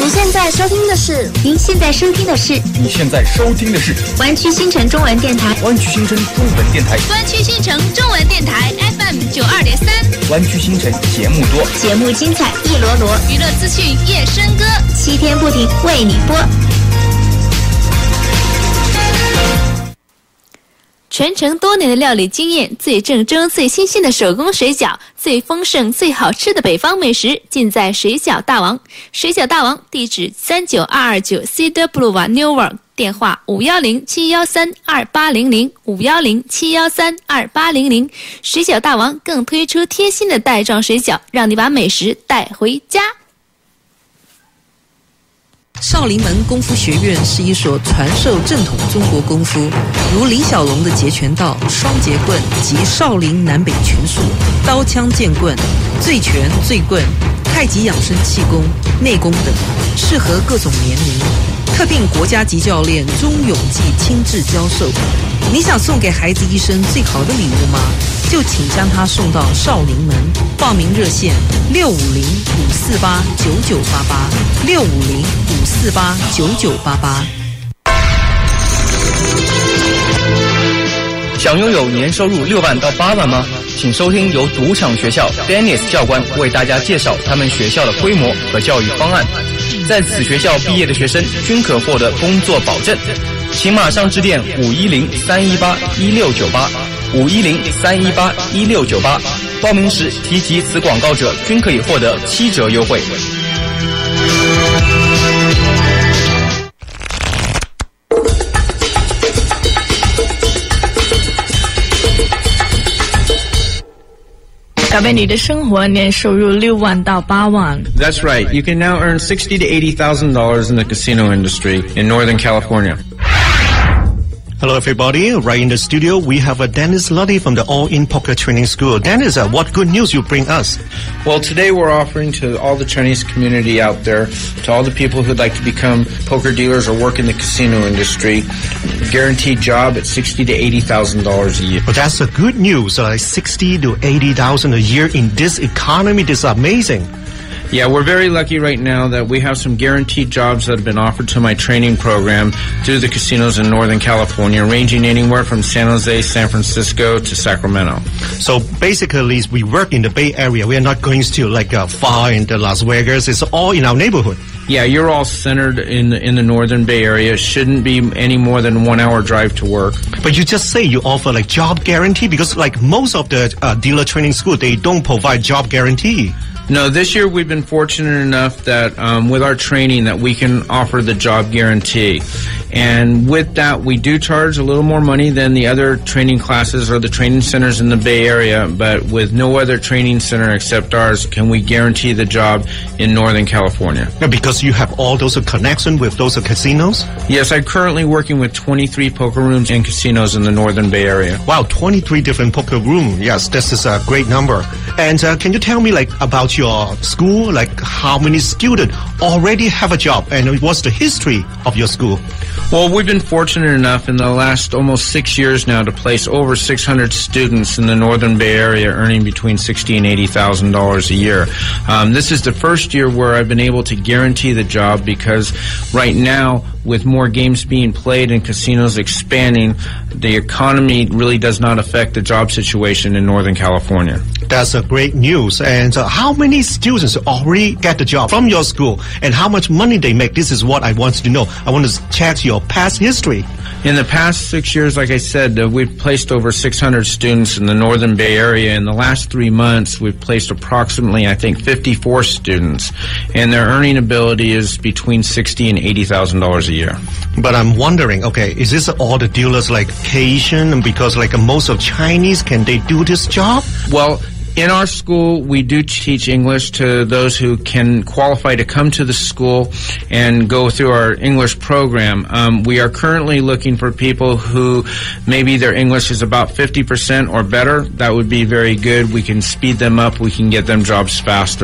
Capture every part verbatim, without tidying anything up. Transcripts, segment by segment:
你现在收听的是， 您现在收听的是， 你现在收听的是湾区新城中文电台， 湾区新城中文电台， 湾区新城中文电台 F M 九二点三， 湾区新城节目多， 节目精彩一罗罗， 娱乐资讯夜笙歌， 七天不停为你播。 传承多年的料理经验，最正宗、最新鲜的手工水饺，最丰盛、最好吃的北方美食，尽在水饺大王。水饺大王地址三九二二九 C W Boulevard Newark， 电话五一零七一三二八零零 五一零七一三二八零零。水饺大王更推出贴心的袋装水饺，让你把美食带回家。 少林门功夫学院是一所传授正统中国功夫，如李小龙的截拳道、双截棍及少林南北拳术、刀枪剑棍、醉拳、醉棍、太极养生气功、内功等，适合各种年龄。特聘国家级教练钟永记亲自教授。你想送给孩子一生最好的礼物吗？就请将他送到少林门。报名热线六五零五四八九九八八六五零五四八九九八八。 想拥有年收入六万到八万吗？请收听由赌场学校 Dennis 教官为大家介绍他们学校的规模和教育方案。在此学校毕业的学生均可获得工作保证，请马上致电五一零三一八一六九八五一零三一八一六九八，报名时提及此广告者均可以获得七折优惠。 改变你的生活，年收入六万到八万。 That's right. You can now earn sixty to eighty thousand dollars in the casino industry in Northern California. Hello, everybody. Right in the studio, we have a Dennis Luddy from the All-In Poker Training School. Dennis, uh, what good news you bring us? Well, today we're offering to all the Chinese community out there, to all the people who'd like to become poker dealers or work in the casino industry, guaranteed job at sixty to eighty thousand dollars a year. Well, that's a good news. Uh, sixty to eighty thousand a year in this economy. This is amazing. Yeah, we're very lucky right now that we have some guaranteed jobs that have been offered to my training program through the casinos in Northern California, ranging anywhere from San Jose, San Francisco to Sacramento. So basically, we work in the Bay Area. We are not going to like uh, far into Las Vegas. It's all in our neighborhood. Yeah, you're all centered in the, in the Northern Bay Area. It shouldn't be any more than one hour drive to work. But you just say you offer like job guarantee, because like most of the uh, dealer training school, they don't provide job guarantee. No, this year we've been fortunate enough that um, with our training that we can offer the job guarantee. And with that, we do charge a little more money than the other training classes or the training centers in the Bay Area, but with no other training center except ours can we guarantee the job in Northern California. Yeah, because you have all those connections with those casinos? Yes, I'm currently working with twenty-three poker rooms and casinos in the Northern Bay Area. Wow, twenty-three different poker rooms. Yes, this is a great number. And uh, can you tell me like about your school, like how many students already have a job, and what's the history of your school? Well, we've been fortunate enough in the last almost six years now to place over six hundred students in the Northern Bay Area earning between sixty thousand dollars and eighty thousand dollars a year. Um, this is the first year where I've been able to guarantee the job, because right now, with more games being played and casinos expanding, the economy really does not affect the job situation in Northern California. That's a great news. And uh, how many students already get the job from your school, and how much money they make? This is what I want to know. I want to check your past history. In the past six years, like I said, uh, we've placed over six hundred students in the Northern Bay Area. In the last three months, we've placed approximately, I think, fifty-four students, and their earning ability is between sixty thousand dollars and eighty thousand dollars a year. But I'm wondering, okay, is this all the dealers like Asian? Because like most of Chinese, can they do this job? Well, in our school, we do teach English to those who can qualify to come to the school and go through our English program. Um, we are currently looking for people who maybe their English is about fifty percent or better. That would be very good. We can speed them up. We can get them jobs faster.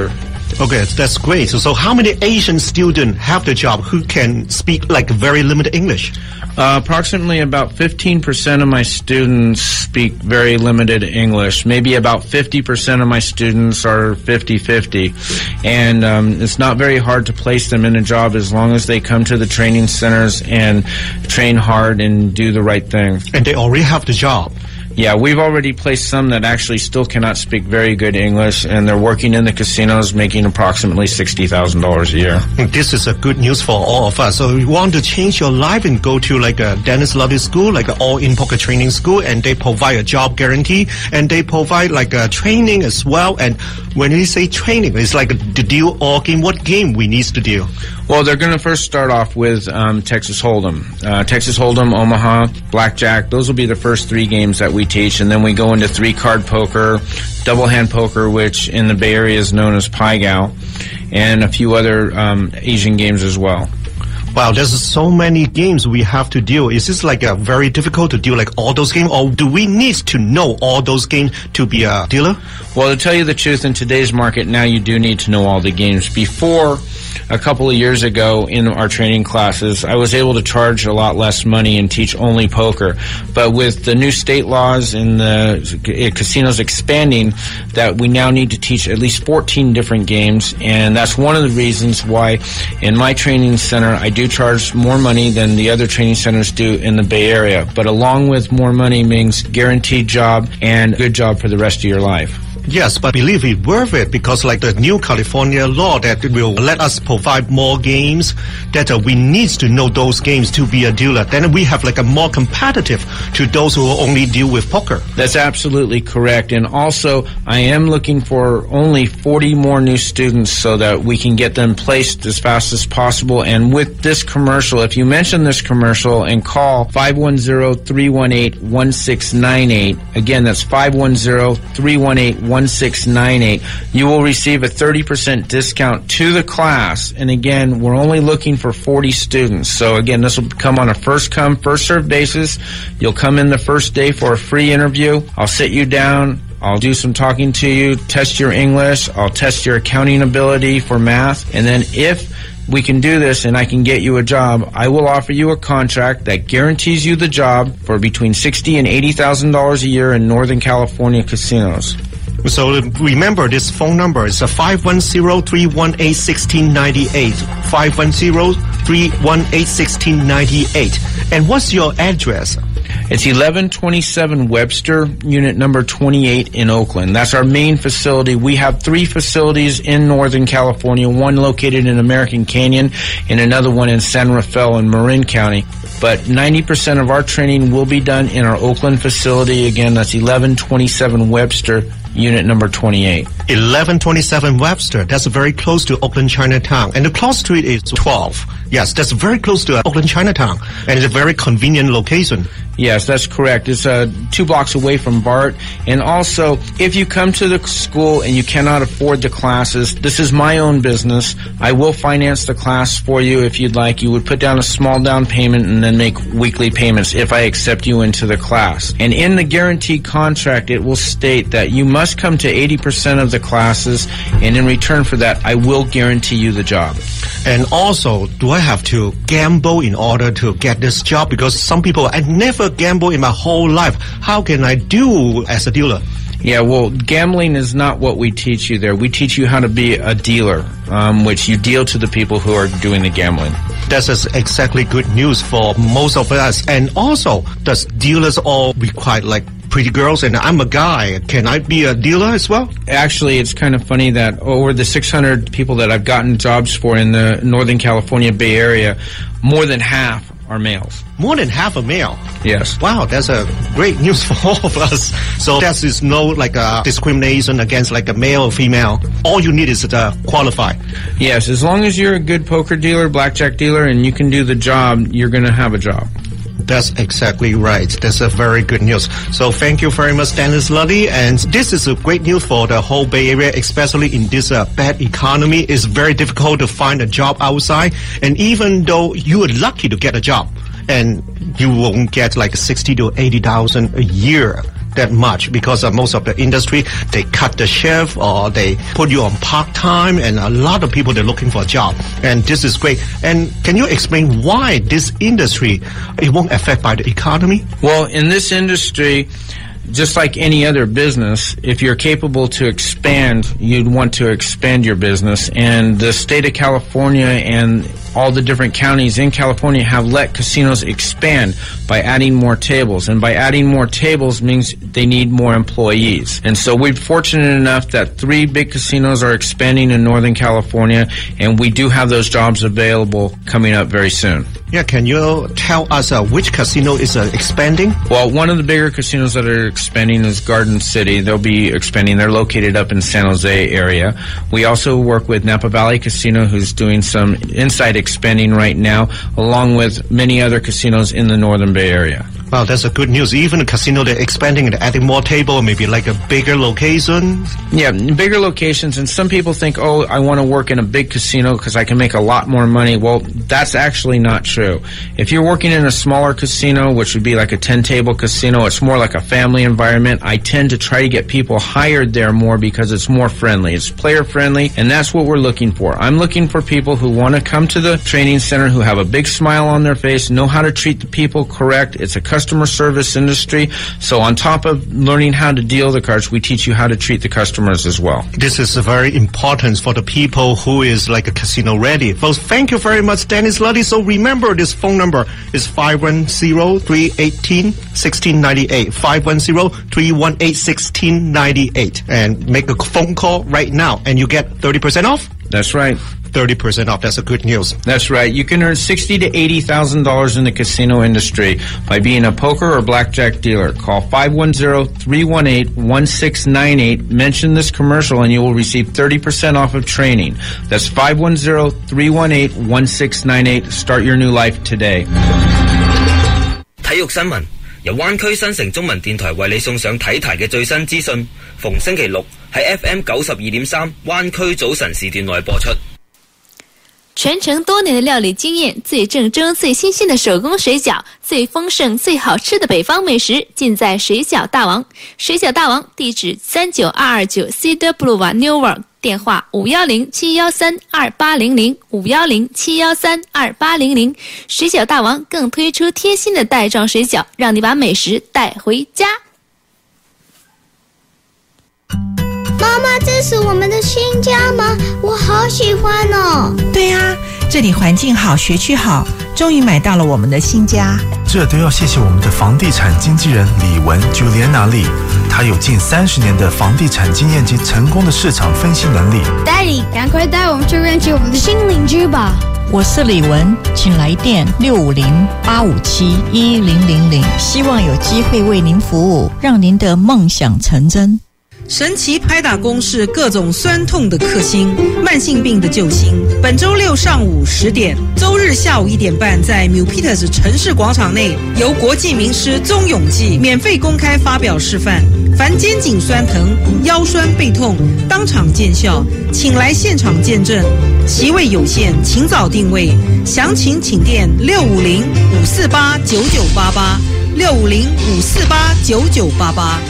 Okay, that's great. So, so how many Asian students have the job who can speak like very limited English? Uh, approximately about fifteen percent of my students speak very limited English. Maybe about fifty percent of my students are fifty-fifty. And um, it's not very hard to place them in a job as long as they come to the training centers and train hard and do the right thing. And they already have the job. Yeah, we've already placed some that actually still cannot speak very good English, and they're working in the casinos making approximately sixty thousand dollars a year. This is a good news for all of us. So you want to change your life and go to like a Dennis Luddy school, like an all-in poker training school, and they provide a job guarantee, and they provide like a training as well. And when we say training, it's like the deal or game. What game we need to deal? Well, they're going to first start off with um, Texas Hold'em. Uh, Texas Hold'em, Omaha, Blackjack, those will be the first three games that we teach. And then we go into three-card poker, double-hand poker, which in the Bay Area is known as Pai Gow, and a few other um, Asian games as well. Wow, there's so many games we have to deal. Is this like a very difficult to deal like all those games, or do we need to know all those games to be a dealer? Well, to tell you the truth, in today's market now you do need to know all the games. Before, a couple of years ago in our training classes, I was able to charge a lot less money and teach only poker. But with the new state laws and the casinos expanding, that we now need to teach at least fourteen different games, and that's one of the reasons why in my training center I do charge more money than the other training centers do in the Bay Area. But along with more money means guaranteed job and good job for the rest of your life. Yes, but believe it worth it, because like the new California law that will let us provide more games, that uh, we need to know those games to be a dealer. Then we have like a more competitive to those who only deal with poker. That's absolutely correct. And also, I am looking for only forty more new students so that we can get them placed as fast as possible. And with this commercial, if you mention this commercial and call five one zero, three one eight, one six nine eight, again, that's five one zero, three one eight, one six nine eight, you will receive a thirty percent discount to the class. And again, we're only looking for forty students. So again, this will come on a first come, first served basis. You'll come in the first day for a free interview. I'll sit you down. I'll do some talking to you, test your English. I'll test your accounting ability for math. And then if we can do this and I can get you a job, I will offer you a contract that guarantees you the job for between sixty thousand dollars and eighty thousand dollars a year in Northern California casinos. So remember, this phone number is five one zero, three one eight, one six nine eight, five one zero, three one eight, one six nine eight. And what's your address? It's eleven twenty-seven Webster, unit number twenty-eight in Oakland. That's our main facility. We have three facilities in Northern California, one located in American Canyon and another one in San Rafael in Marin County. But ninety percent of our training will be done in our Oakland facility. Again, that's eleven twenty-seven Webster, unit number twenty-eight. eleven twenty-seven Webster. That's very close to Oakland Chinatown. And the cross street is twelve. Yes, that's very close to Oakland Chinatown. And it's a very convenient location. Yes, that's correct. It's uh, two blocks away from BART. And also, if you come to the school and you cannot afford the classes, this is my own business. I will finance the class for you if you'd like. You would put down a small down payment and then make weekly payments if I accept you into the class. And in the guaranteed contract, it will state that you must come to eighty percent of the classes, and in return for that, I will guarantee you the job. And also, do I have to gamble in order to get this job? Because some people, I never gambled in my whole life. How can I do as a dealer? Yeah, well, gambling is not what we teach you there. We teach you how to be a dealer, um, which you deal to the people who are doing the gambling. That's exactly good news for most of us. And also, does dealers all require like pretty girls? And I'm a guy. Can I be a dealer as well? Actually, it's kind of funny that over the six hundred people that I've gotten jobs for in the Northern California Bay Area, more than half are males. More than half a male? Yes. Wow, that's a great news for all of us. So there is no like a discrimination against like a male or female. All you need is to qualify. Yes, as long as you're a good poker dealer, blackjack dealer, and you can do the job, you're going to have a job. That's exactly right. That's a very good news. So thank you very much, Dennis Luddy. And this is a great news for the whole Bay Area, especially in this uh, bad economy. It's very difficult to find a job outside. And even though you are lucky to get a job, and you won't get like sixty to eighty thousand a year, that much because uh, most of the industry, they cut the shift or they put you on part-time, and a lot of people, they're looking for a job. And this is great. And can you explain why this industry, it won't affect by the economy? Well, in this industry, just like any other business, if you're capable to expand, you'd want to expand your business. And the state of California and all the different counties in California have let casinos expand by adding more tables. And by adding more tables means they need more employees. And so we're fortunate enough that three big casinos are expanding in Northern California, and we do have those jobs available coming up very soon. Yeah, can you tell us uh, which casino is uh, expanding? Well, one of the bigger casinos that are expanding is Garden City. They'll be expanding. They're located up in San Jose area. We also work with Napa Valley Casino, who's doing some inside expanding right now, along with many other casinos in the Northern Bay Area. Wow, that's a good news. Even the casino, they're expanding and adding more table, maybe like a bigger location. Yeah, bigger locations. And some people think, oh, I want to work in a big casino because I can make a lot more money. Well, that's actually not true. If you're working in a smaller casino, which would be like a ten-table casino, it's more like a family environment. I tend to try to get people hired there more because it's more friendly. It's player-friendly, and that's what we're looking for. I'm looking for people who want to come to the training center, who have a big smile on their face, know how to treat the people correct. It's a customer service industry. So on top of learning how to deal the cards, we teach you how to treat the customers as well. This is very important for the people who is like a casino ready. Folks, thank you very much, Dennis Luddy. So remember, this phone number is five one zero, three one eight, one six nine eight, five one zero, three one eight, one six nine eight, and make a phone call right now and you get thirty percent off? That's right. thirty percent off. That's a good news. That's right. You can earn sixty to eighty thousand dollars in the casino industry by being a poker or blackjack dealer. Call five one zero, three one eight, one six nine eight. Mention this commercial and you will receive thirty percent off of training. That's five one zero, three one eight, one six nine eight. Start your new life today. 體育新聞由灣區新城中文電台為你送上體壇嘅最新資訊，逢星期六喺 F M 九十二點三灣區早晨時段內播出。 傳承多年的料理經驗，最正宗、最新鮮的手工水餃，最豐盛、最好吃的北方美食，盡在水餃大王。水餃大王地址三九二二九 Cedar Boulevard Newark， 電話五一零七一三二八零零 五一零七一三二八零零。水餃大王更推出貼心的袋裝水餃，讓你把美食帶回家。 妈妈，这是我们的新家吗？我好喜欢哦。 对啊，这里环境好，学区好，终于买到了我们的新家。 这都要谢谢我们的房地产经纪人李文 Juliana Lee， 她有近三十年的房地产经验及成功的市场分析能力。 Daddy， 赶快带我们去认识我们的新邻居吧。 我是李文，请来电六五零八五七一零零零，希望有机会为您服务，让您的梦想成真。 神奇拍打公式，各种酸痛的克星，慢性病的救星。本周六上午十点，周日下午一点半，在 Milpitas 城市广场内，由国际名师钟永记免费公开发表示范。凡肩颈酸疼、腰酸背痛，当场见效，请来现场见证。席位有限，请早定位。详情请电六五零五四八九九八八六五零五四八九九八八。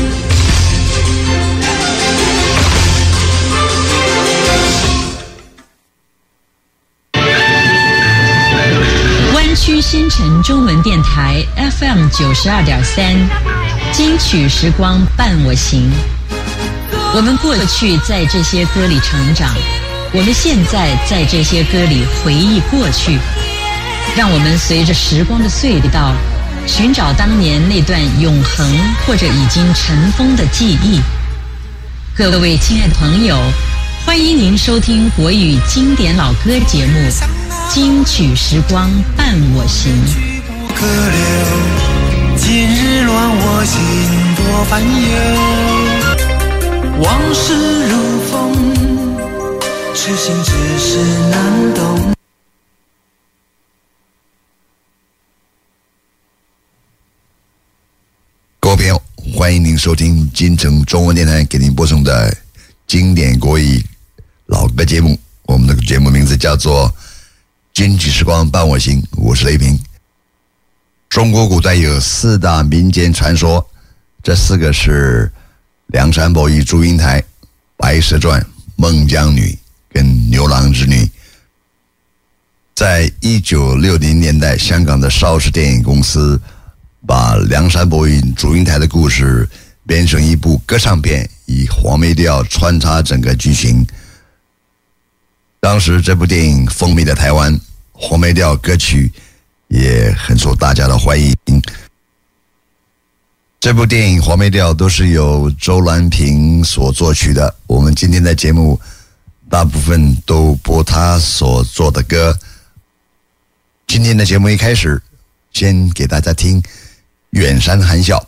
湾区新城中文电台 F M 九十二点三，金曲时光伴我行。我们过去在这些歌里成长，我们现在在这些歌里回忆过去。让我们随着时光的隧道，寻找当年那段永恒或者已经尘封的记忆。各位亲爱的朋友，欢迎您收听国语经典老歌节目《金曲时光伴我行》。 可留，今日乱我心多烦忧，往事如风，痴心只是难懂。 各位朋友，欢迎您收听金城中文电台给您播送的经典国语老歌节目。我们的节目名字叫做金曲时光伴我行，我是雷平。中国古代有四大民间传说， 这四个是梁山伯与祝英台、白蛇传、孟姜女跟牛郎织女。在一九六零年代，香港的邵氏电影公司把梁山伯与祝英台的故事编成一部歌唱片，以黄梅调穿插整个剧情。当时这部电影风靡了台湾，黄梅调歌曲也很受大家的欢迎。这部电影黄梅调都是由周兰萍所作曲的，我们今天的节目大部分都播他所做的歌。今天的节目一开始，先给大家听《远山含笑》。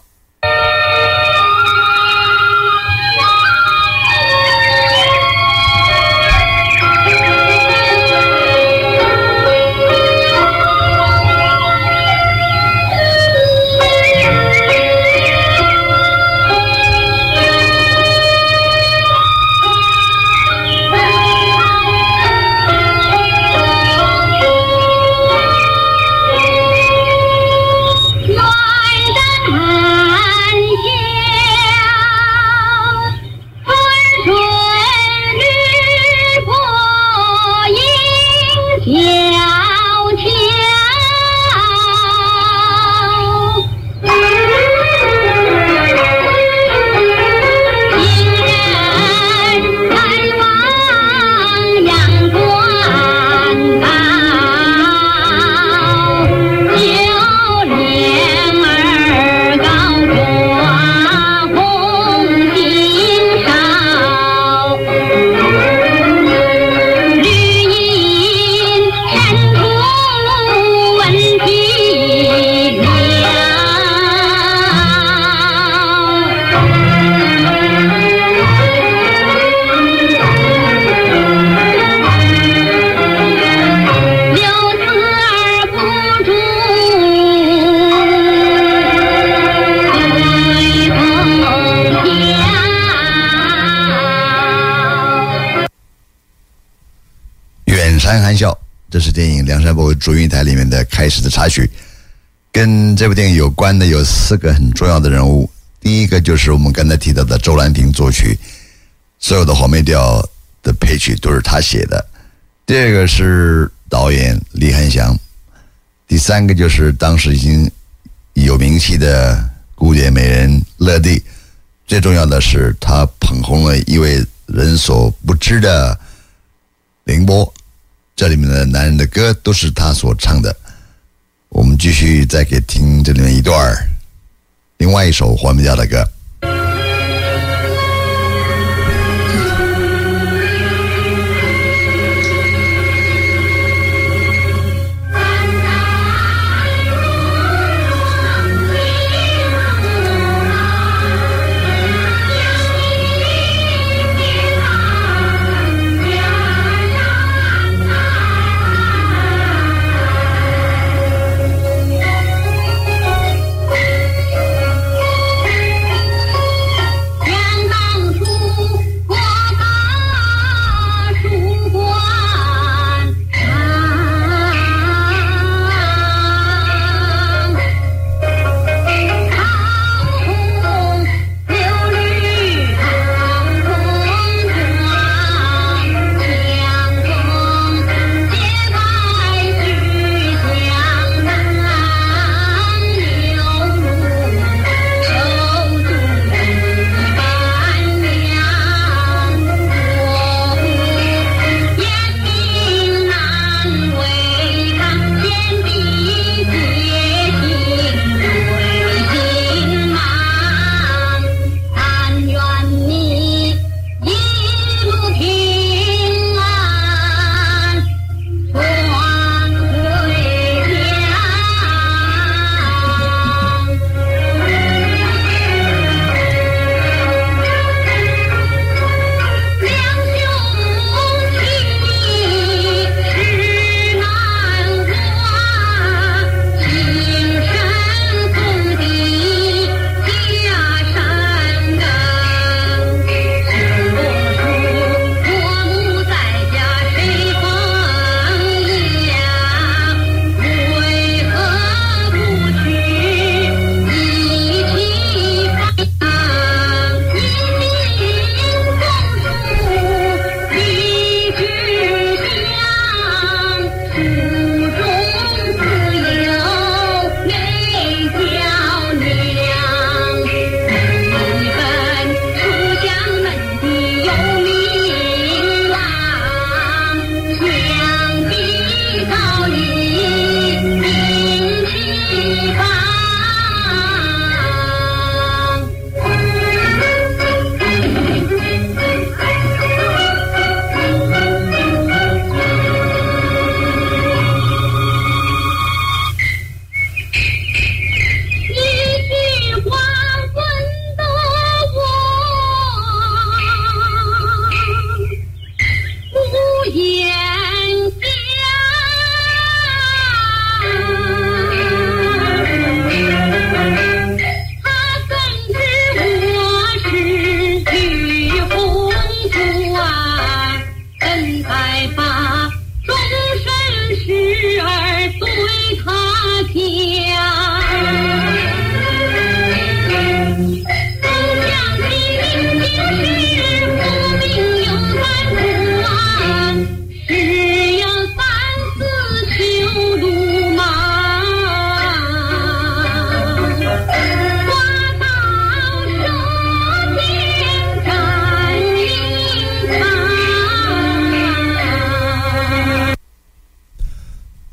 这是电影《梁山伯与祝英台》里面的开始的插曲。跟这部电影有关的有四个很重要的人物。第一个就是我们刚才提到的周兰萍作曲，所有的黄梅调的配曲都是他写的。第二个是导演李翰祥。第三个就是当时已经有名气的古典美人乐蒂。最重要的是他捧红了一位人所不知的凌波。这里面的男人的歌都是他所唱的。我们继续再给听这里面一段另外一首黄梅调的歌。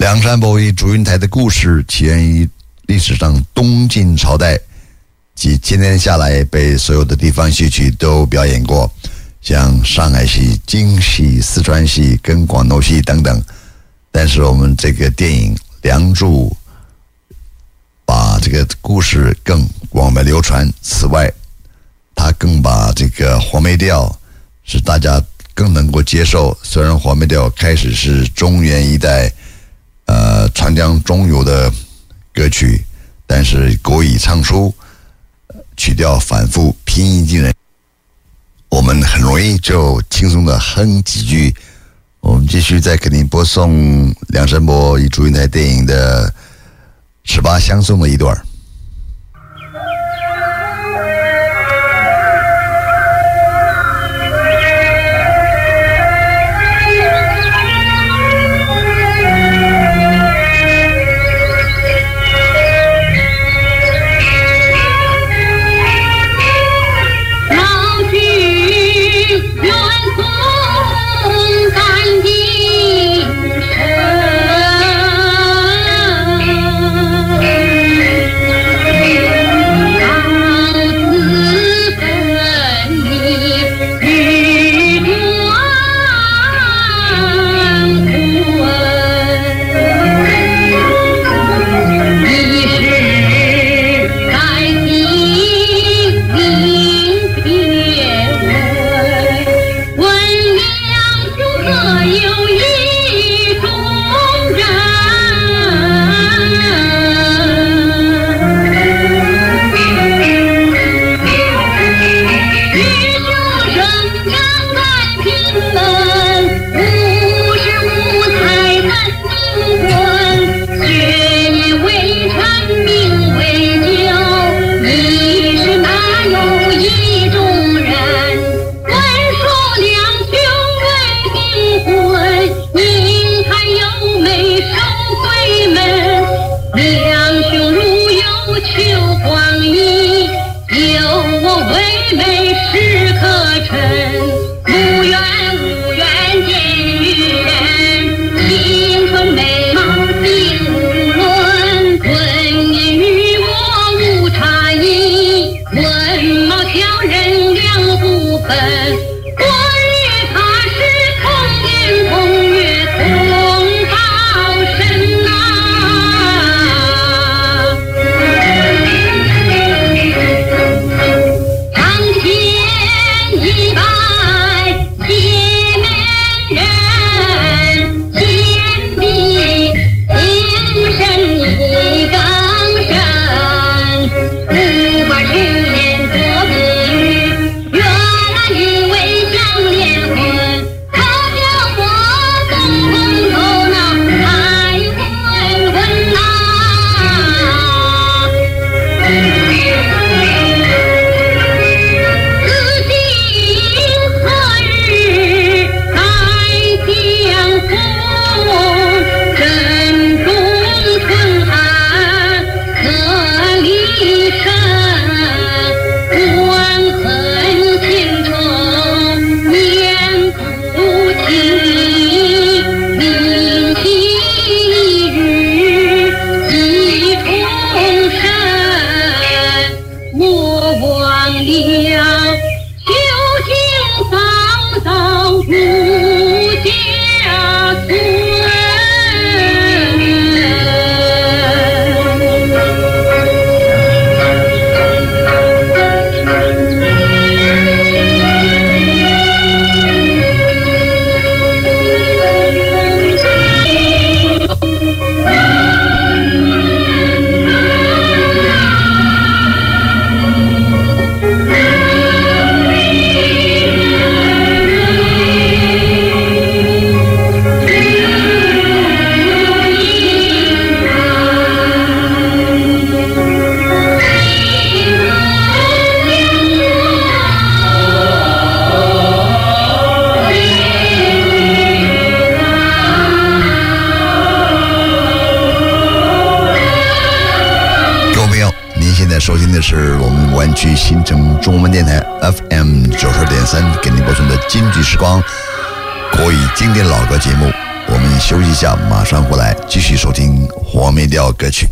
梁山伯与祝英台的故事起源于历史上东晋朝代，几千年下来被所有的地方戏曲都表演过，像上海戏、京戏、四川戏跟广东戏等等。但是我们这个电影《梁祝》把这个故事更广为流传，此外他更把这个黄梅调使大家更能够接受。虽然黄梅调开始是中原一带呃长江中游的歌曲，但是国语唱出，曲调反复，平易近人，我们很容易就轻松的哼几句。我们继续再给您播送梁山伯与祝英台电影的十八相送的一段。收听的是我们湾区新城中文电台 F M 九十二点三给您播送的京剧时光国语经典老歌节目。我我们休息一下，马上回来继续收听黄梅调歌曲。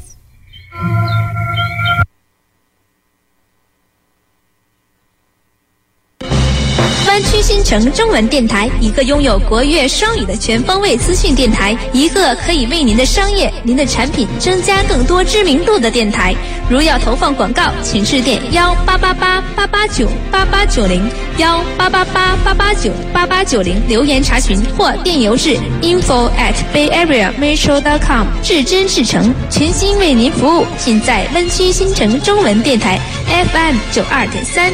湾区新城中文电台，一个拥有国粤双语的全方位资讯电台，一个可以为您的商业、您的产品增加更多知名度的电台。如要投放广告，请致电幺八八八八八九八八九零幺八八八八八九八八九零留言查询，或电邮至 info at bayareametro dot com。至真至诚，全心为您服务，尽在湾区新城中文电台 F M 九二点三。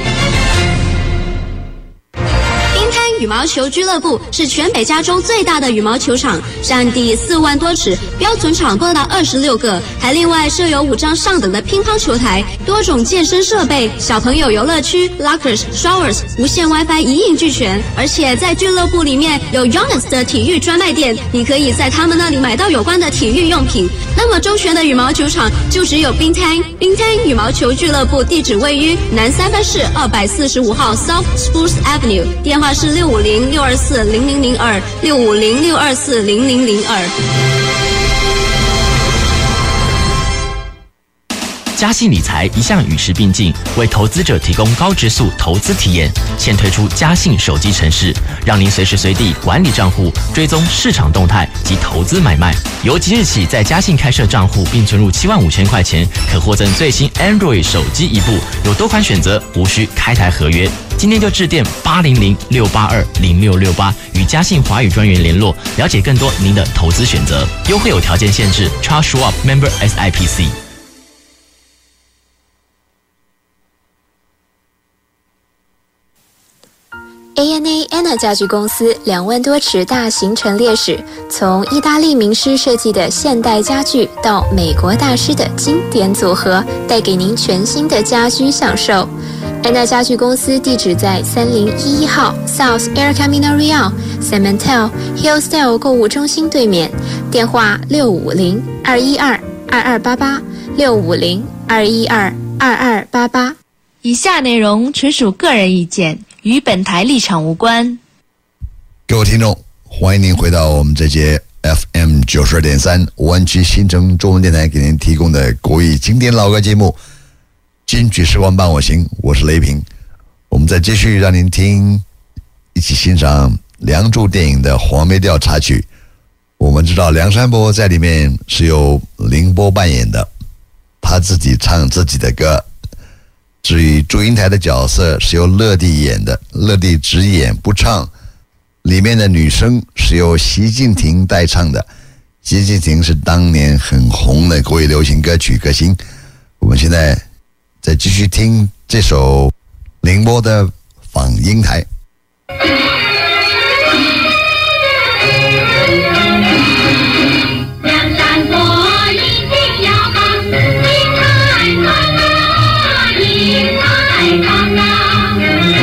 羽毛球俱乐部是全北加州最大的羽毛球场，占地四万多尺，标准场多达二十六个，还另外设有五张上等的乒乓球台，多种健身设备，小朋友游乐区 lockers showers 无线 WiFi 一应俱全。而且在俱乐部里面有 Youngest 的体育专卖店，你可以在他们那里买到有关的体育用品。那么周全的羽毛球场就只有冰滩。冰滩羽毛球俱乐部地址位于南三藩市二百四十五号 South Spruce Avenue， 电话是六五零六二四零零零二六五零六二四零零零二。 嘉信理财一向与时并进，为投资者提供高质素投资体验。现推出嘉信手机程式，让您随时随地管理账户，追踪市场动态及投资买卖。由即日起在嘉信开设账户并存入七万五千块钱，可获赠最新 Android 手机一部，有多款选择，无需开台合约。今天就致电八零零六八二零六六八与嘉信华语专员联络，了解更多您的投资选择。优惠有条件限制 Charles Schwab Member S I P C。 A N A Anna 家具公司两万多尺大型陈列室，从意大利名师设计的现代家具到美国大师的经典组合，带给您全新的家居享受。安娜家具公司地址在三零一一号 South El Camino Real Cementel Hillsdale 购物中心对面，电话六五零二一二二二八八六五零二一二二二八八。以下内容纯属个人意见，与本台立场无关。 各位听众，欢迎您回到我们这节 F M 九十二点三湾区新城中文电台给您提供的国语经典老歌节目金曲时光伴我行，我是雷平。我们再继续让您听，一起欣赏梁祝电影的黄梅调插曲。我们知道梁山伯在里面是由凌波扮演的，他自己唱自己的歌。至于祝英台的角色是由乐蒂演的，乐蒂只演不唱，里面的女生是由席静婷代唱的。席静婷是当年很红的国语流行歌曲歌星。我们现在再继续听这首凌波的《访英台》。 梁山伯一定要访英台看啊，英台看啊，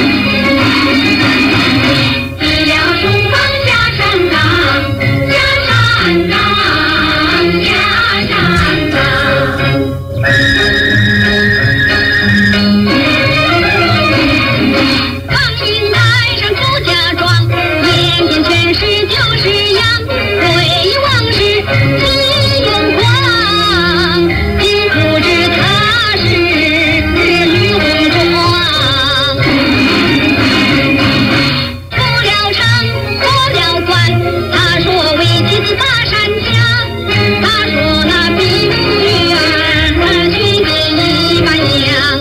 一了书房下山岗，下山岗，下山岗。访英台上朱家庄，眼眼全是就是洋，回忆往事几永光，今不知他是女红妆。出了城，过了关，他说为妻子把山下，他说那比不远，去见一般样。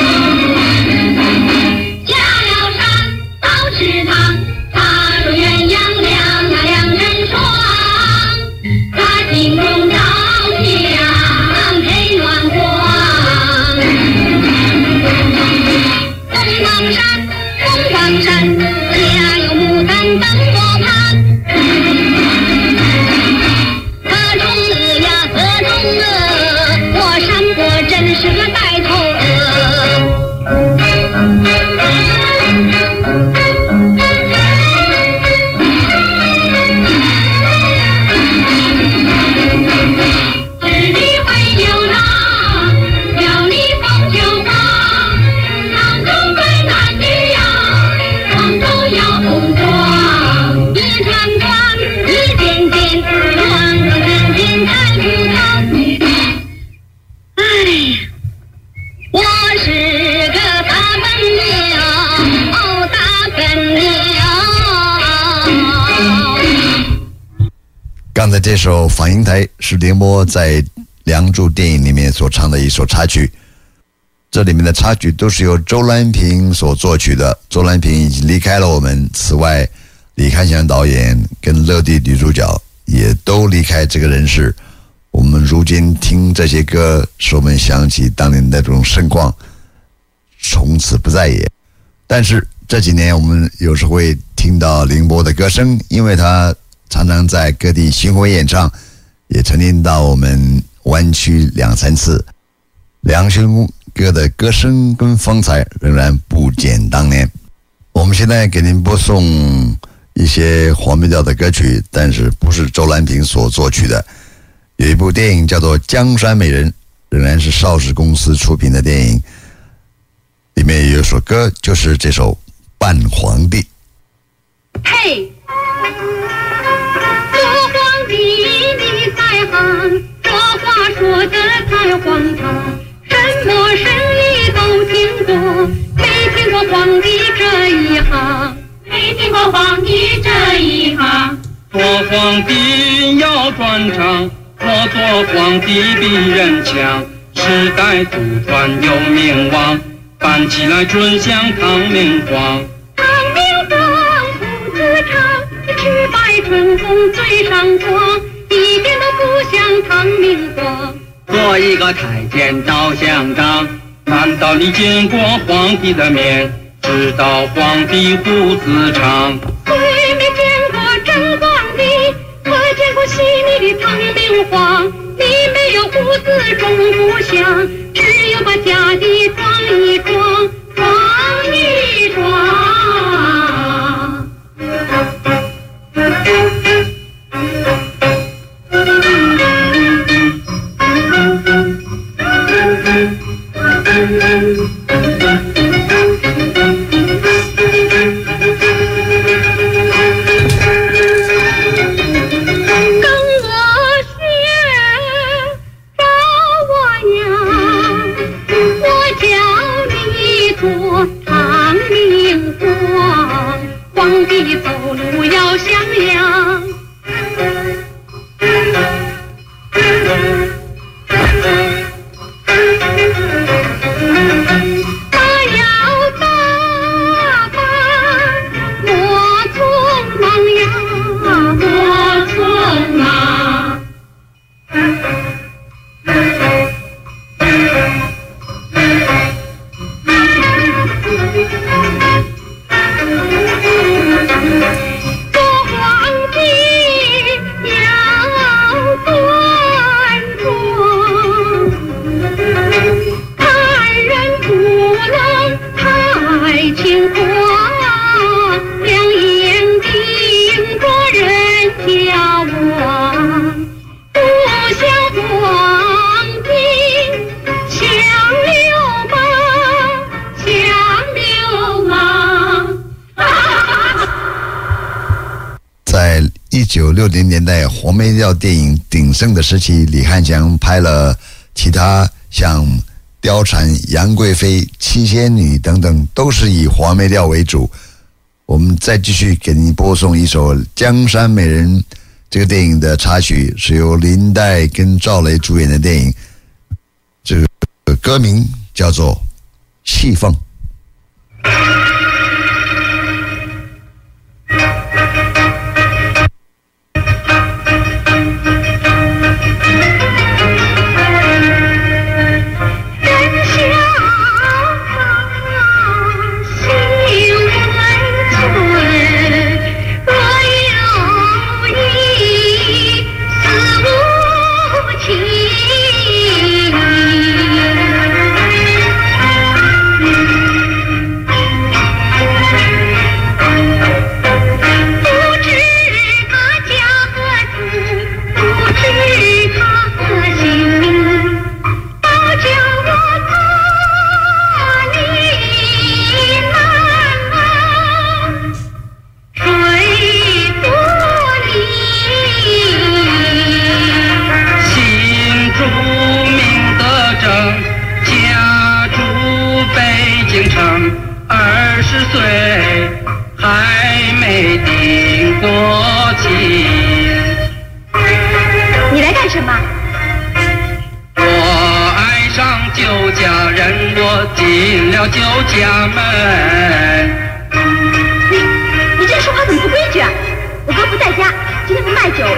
下了山，到池塘，他说鸳鸯两啊两人双，他心中照相配暖光。东望山，东望山，家有牡丹等我盼， 这首《访英台》是凌波在《梁祝》电影里面所唱的一首插曲，这里面的插曲都是由周兰萍所作曲的。周兰萍已经离开了我们，此外李翰祥导演跟乐蒂女主角也都离开这个人世。我们如今听这些歌，使我们想起当年那种盛况，从此不再也。但是这几年我们有时会听到凌波的歌声，因为他常常在各地巡回演唱，也曾经到我们湾区两三次。梁兄哥的歌声跟风采仍然不减当年。我们现在给您播送一些黄梅调的歌曲，但是不是周兰萍所作曲的。有一部电影叫做《江山美人》，仍然是邵氏公司出品的电影，里面有一首歌就是这首《扮皇帝》。 嘿，做皇帝你在行，这话说得太荒唐，什么生意都听过，没听过皇帝这一行，没听过皇帝这一行。 做皇帝要专长，我做皇帝比人强，世代祖传有名望，办起来准像唐明皇。 唐明皇胡子长，赤白春风最上光，一点都不像唐明皇。 做一个太监照相长，难道你见过皇帝的面，知道皇帝胡子长？ 虽没见过真皇帝，可见过细腻的唐明皇。你没有胡子中不像，只有把家底装一装，装一装。 一九六零年代黄梅调电影鼎盛的时期，李翰祥拍了其他像《貂蝉》《杨贵妃》《七仙女》等等，都是以黄梅调为主。我们再继续给您播送一首《江山美人》这个电影的插曲，是由林黛跟赵雷主演的电影，这个歌名叫做《戏凤》。 情什么？ 我爱上酒家人，我进了酒家门。 你你这说话怎么不规矩啊？我哥不在家，今天不卖酒。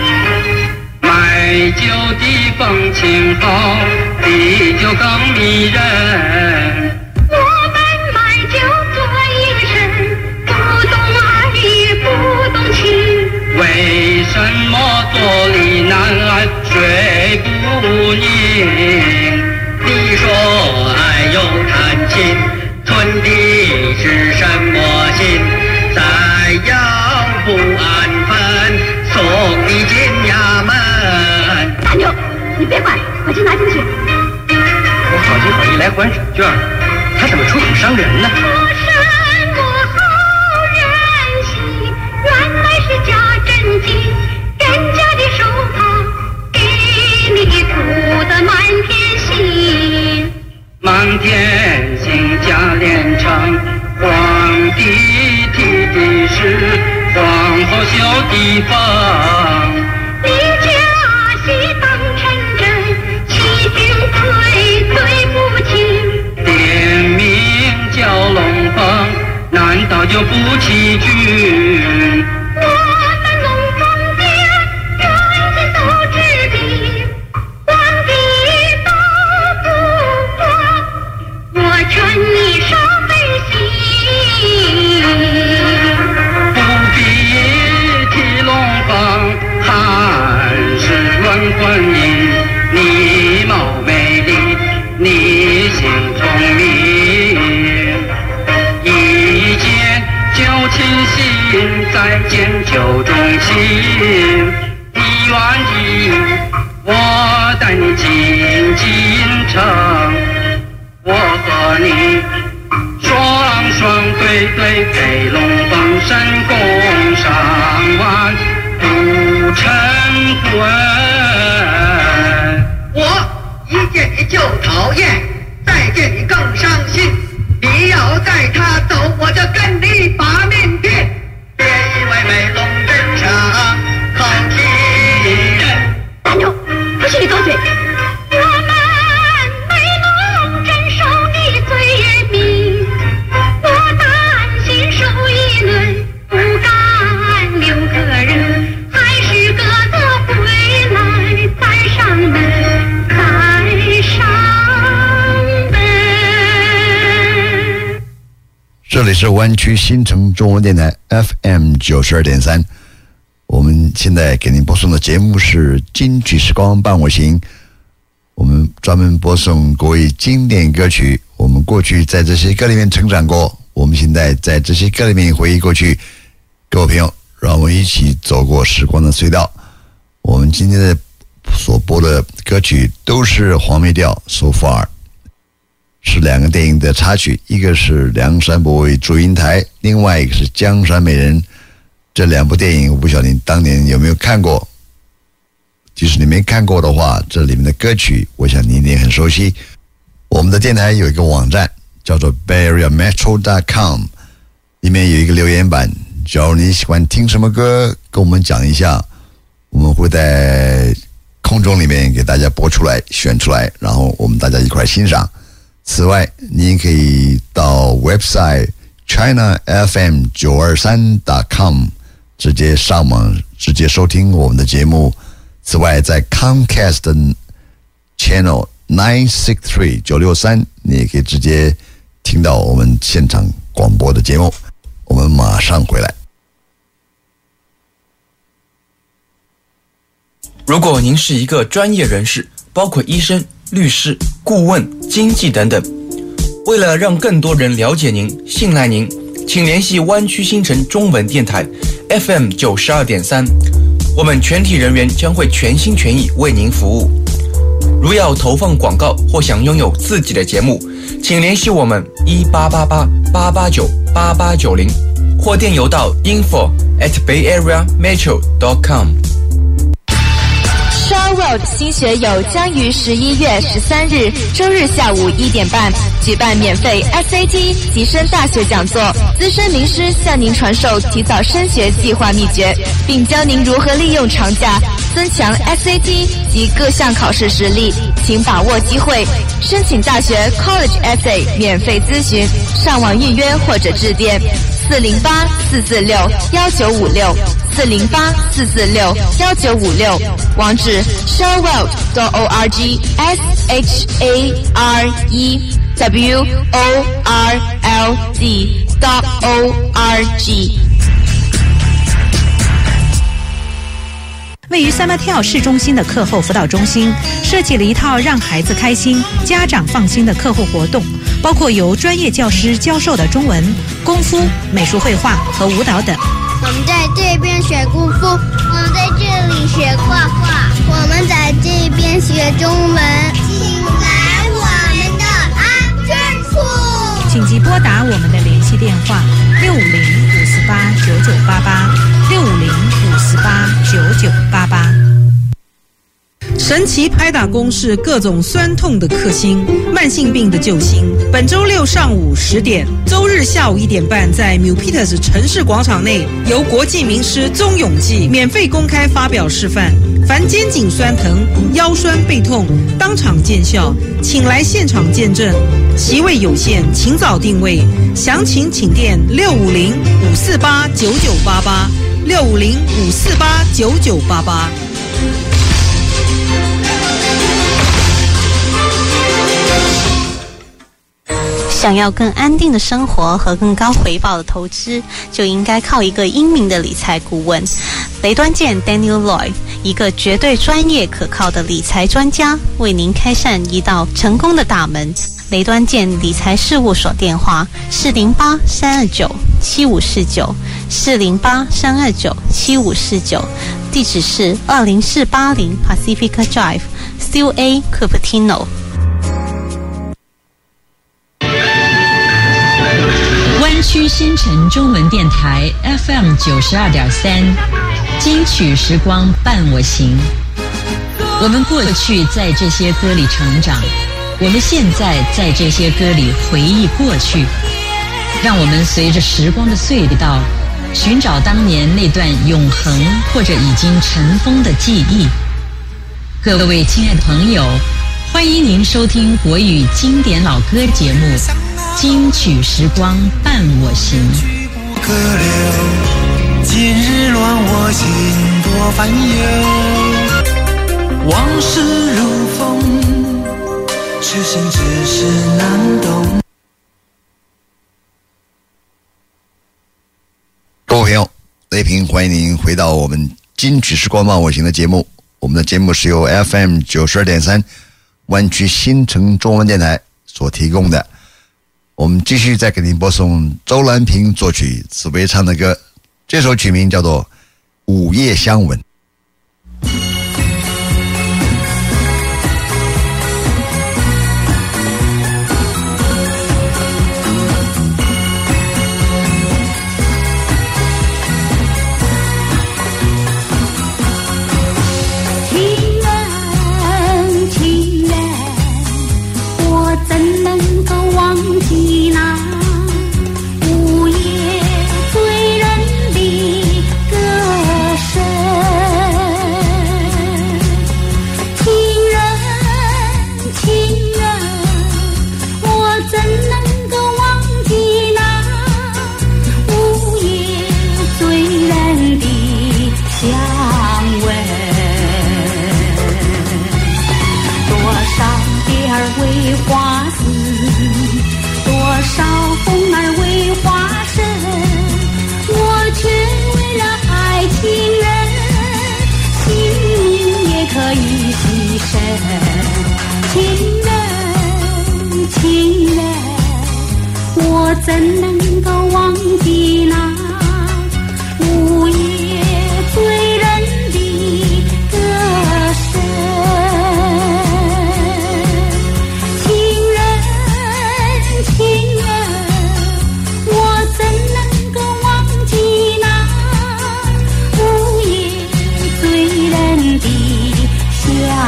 卖酒的风情好，啤酒更迷人。 我们卖酒做一身，不懂爱不懂情。 为什么坐立难安，睡不宁？ 你说爱有弹琴，存的是什么心？再要不安分，送你进衙门。 大牛，你别管，把这拿进去。 我好心好意来还手绢，他怎么出口伤人呢？ 我什么好人心？原来是假真金，人家的手帕给你涂的满天星。 满天星假连成，皇帝提的是皇后绣的凤。 你家戏当成真，欺君退对不起。 点名叫龙凤，难道就不欺君？ 我们龙凤殿人间都知彼，皇帝都不过，我劝你少费心。 不必提龙凤，还是论婚姻。你貌美丽，你性聪明，一见就倾心，再见就钟情。你愿意，我带你进京城，我和你双双对对，陪龙凤神宫上万不成婚。 我一见你就讨厌，再见你更伤心。你要带他走，我就跟你把命拼。别以为美龙真上好欺人。 大牛，不许你多嘴！我们美龙镇守你最明，我担心受议论，不敢留个人，还是哥哥回来再上门，再上门。 这里是湾区新城中文电台 F M 九十二点三，我们现在给您播送的节目是金曲时光伴我行，我们专门播送各位经典歌曲，我们过去在这些歌里面成长过，我们现在在这些歌里面回忆过去。各位朋友，让我们一起走过时光的隧道。我们今天的所播的歌曲都是黄梅调 So Far， 是两个电影的插曲，一个是梁山伯为祝英台，另外一个是江山美人。这两部电影我不晓得你当年有没有看过，即使你没看过的话，这里面的歌曲我想你一定很熟悉。我们的电台有一个网站叫做 bay area metro dot com， 里面有一个留言板，只要你喜欢听什么歌跟我们讲一下，我们会在空中里面给大家播出来选出来，然后我们大家一块欣赏。此外您可以到 website china f m 九二三 dot com 直接上网直接收听我们的节目。此外在 Comcast 的 Channel 九六三九六三你也可以直接听到我们现场广播的节目。我们马上回来。 如果您是一个专业人士，包括医生、律师、顾问、经纪等等，为了让更多人了解您、信赖您，请联系湾区新城中文电台 F M 九十二点三，我们全体人员将会全心全意为您服务。如要投放广告或想拥有自己的节目，请联系我们一八八八八八九八八九零，或电邮到 info at bay area metro dot com。 沙威 World 新学友将于十一月十三日周日下午一点半举办免费 S A T 提升大学讲座，资深名师向您传授提早升学计划秘诀，并教您如何利用长假增强 S A T 及各项考试实力，请把握机会。申请大学 College Essay 免费咨询，上网预约或者致电四零八四四六幺九五六四零八四四六幺九五六，网址 shareworld dot org s h a r e w o r l d dot o r g。 位于三八跳市中心的课后辅导中心，设计了一套让孩子开心、家长放心的课后活动，包括由专业教师教授的中文、功夫、美术绘画和舞蹈等。 我们在这边学功夫，我们在这里学画画，我们在这边学中文。请来我们的安全处， 请即拨打我们的联系电话六五零五四八九九八八六五零五四八九九八八。 神奇拍打公式，各种酸痛的克星，慢性病的救星。本周六上午十点，周日下午一点半，在 Milpitas 城市广场内，由国际名师宗永记免费公开发表示范。凡肩颈酸疼、腰酸背痛，当场见效，请来现场见证。席位有限，请早定位。详情请电六五零五四八九九八八六五零五四八九九八八。 想要更安定的生活和更高回报的投资，就应该靠一个英明的理财顾问。雷端健 Daniel Lloyd， 一个绝对专业可靠的理财专家，为您开善一道成功的大门。雷端健理财事务所电话四零八三二九七五四九四零八三二九七五四九，地址是二零四八零 Pacifica Drive Q A Cupertino。 湾区新城中文电台 F M 九十二点三，金曲时光伴我行。我们过去在这些歌里成长，我们现在在这些歌里回忆过去。让我们随着时光的隧道，寻找当年那段永恒或者已经尘封的记忆。各位亲爱的朋友，欢迎您收听国语经典老歌节目《金曲时光伴我行》。 可留，今日乱我心多烦忧，往事如风，痴心只是难懂。 各位朋友，雷平欢迎您回到我们金曲时光伴我行的节目。我们的节目是由 F M 九十二点三湾区新城中文电台所提供的。我们继续再给您播送周兰萍作曲、紫薇唱的歌，这首曲名叫做《午夜相吻》。 怎能够忘记那午夜醉人的歌声？情人，情人，我怎能够忘记那午夜醉人的笑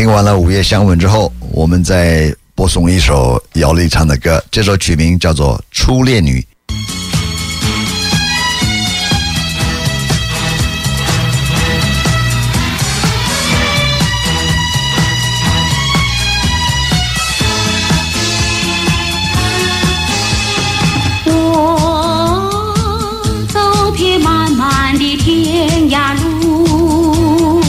听完了午夜相吻之后，我们再播送一首姚丽唱的歌，这首曲名叫做《初恋女》。 天涯路，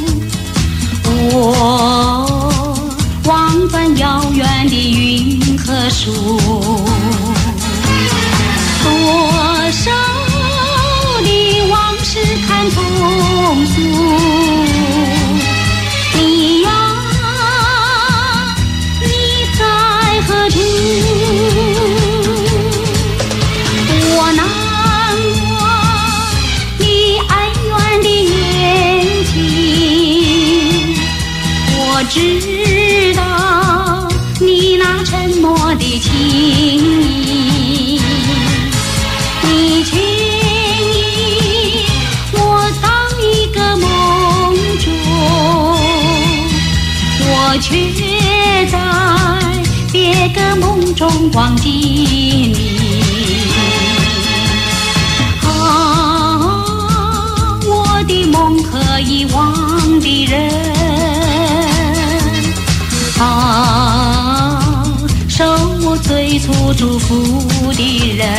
我望断遥远的云和树，多少的往事看风俗。你呀，你在何处？我难知道你那沉默的情意，你轻易我当一个梦中，我却在别个梦中忘记你。啊，我的梦可以忘的人，啊，受我最初祝福的人，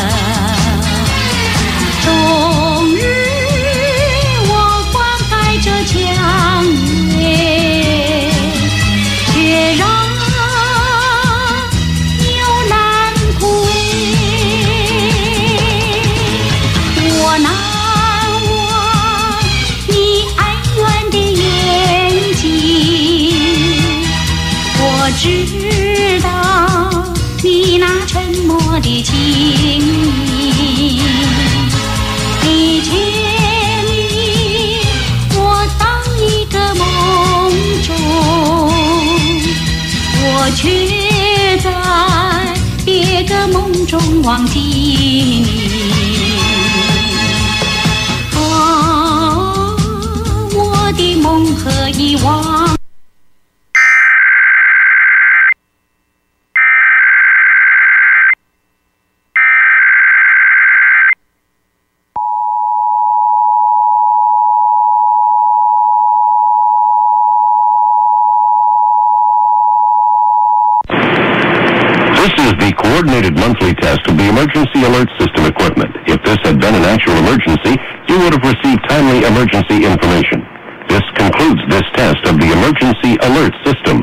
终日我观待着江月，却让幽兰枯萎。我难忘你哀怨的眼睛，我知道你那沉默的情意，你千里我当一个梦中，我却在别个梦中忘记你。啊，我的梦可以忘。 Coordinated monthly test of the emergency alert system equipment. If this had been an actual emergency, you would have received timely emergency information. This concludes this test of the emergency alert system.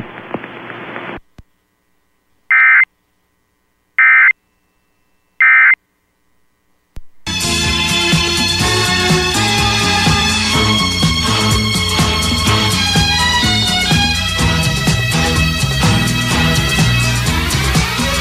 《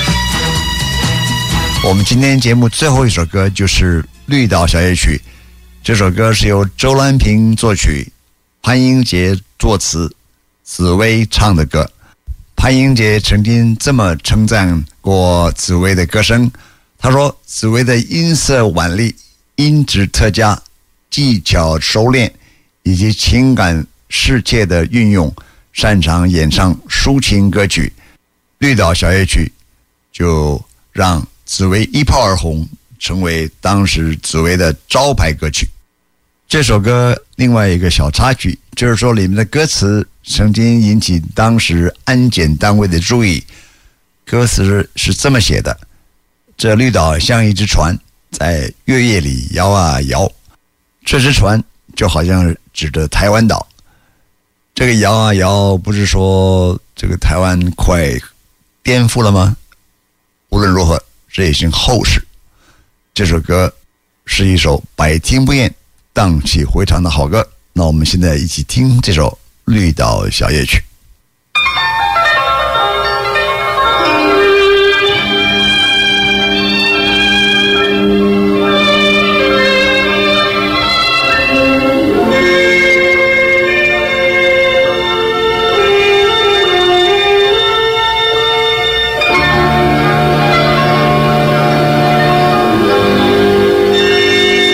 我们今天节目最后一首歌就是《绿岛小夜曲》，这首歌是由周兰萍作曲，潘英杰作词，紫薇唱的歌。潘英杰曾经这么称赞过紫薇的歌声，他说紫薇的音色婉丽，音质特佳，技巧熟练，以及情感适切的运用，擅长演唱抒情歌曲。绿岛小夜曲就让紫薇一炮而红，成为当时紫薇的招牌歌曲。这首歌另外一个小插曲，就是说里面的歌词曾经引起当时安检单位的注意。歌词是这么写的：这绿岛像一只船，在月夜里摇啊摇，这只船就好像指着台湾岛。这个摇啊摇，不是说这个台湾快颠覆了吗？无论如何，这也是后事。这首歌是一首百听不厌、荡气回肠的好歌。那我们现在一起听这首《绿岛小夜曲》。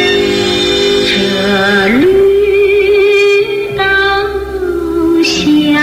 这绿岛小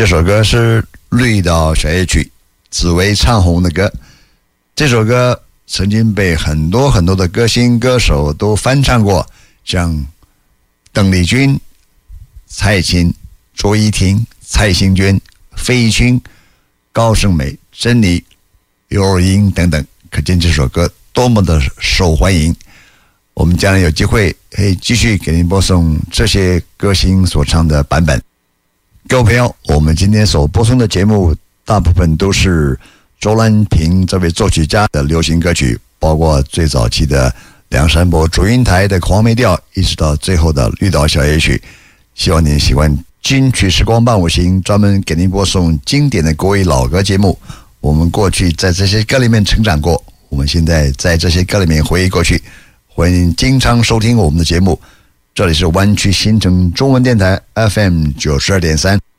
这首歌是绿岛小夜曲，紫薇唱红的歌。这首歌曾经被很多很多的歌星歌手都翻唱过，像邓丽君、蔡琴、卓依婷、蔡幸娟、费玉清、高胜美、珍妮、刘若英等等，可见这首歌多么的受欢迎。我们将来有机会可以继续给您播送这些歌星所唱的版本。各位朋友，我们今天所播送的节目大部分都是周兰萍这位作曲家的流行歌曲，包括最早期的梁山伯祝英台的黄梅调，一直到最后的绿岛小夜曲。希望您喜欢金曲时光伴我行，专门给您播送经典的国语老歌节目。我们过去在这些歌里面成长过，我们现在在这些歌里面回忆过去。欢迎您经常收听我们的节目，这里是湾区新城中文电台 F M 九十二点三。